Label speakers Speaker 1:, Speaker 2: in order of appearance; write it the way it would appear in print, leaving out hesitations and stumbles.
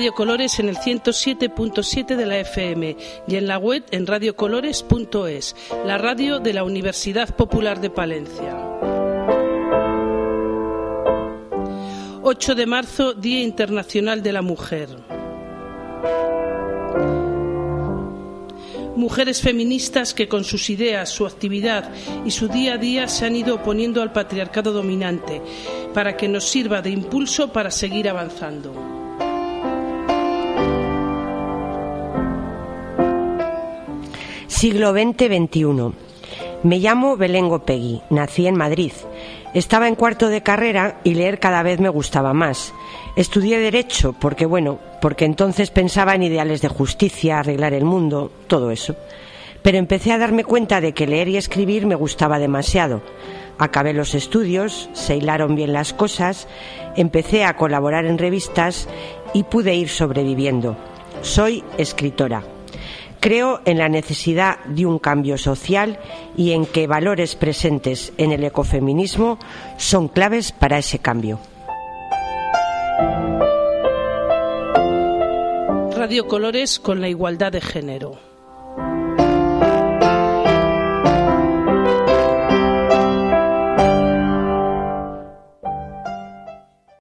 Speaker 1: Radio Colores en el 107.7 de la FM y en la web en radiocolores.es, la radio de la Universidad Popular de Palencia. 8 de marzo, Día Internacional de la Mujer. Mujeres feministas que con sus ideas, su actividad y su día a día se han ido oponiendo al patriarcado dominante para que nos sirva de impulso para seguir avanzando.
Speaker 2: Siglo XX-XXI. Me llamo Belén Gopegui, nací en Madrid. Estaba en cuarto de carrera y leer cada vez me gustaba más. Estudié Derecho porque entonces pensaba en ideales de justicia, arreglar el mundo, todo eso. Pero empecé a darme cuenta de que leer y escribir me gustaba demasiado. Acabé los estudios, se hilaron bien las cosas, empecé a colaborar en revistas y pude ir sobreviviendo. Soy escritora. Creo en la necesidad de un cambio social y en que valores presentes en el ecofeminismo son claves para ese cambio.
Speaker 1: Radio Colores con la igualdad de género.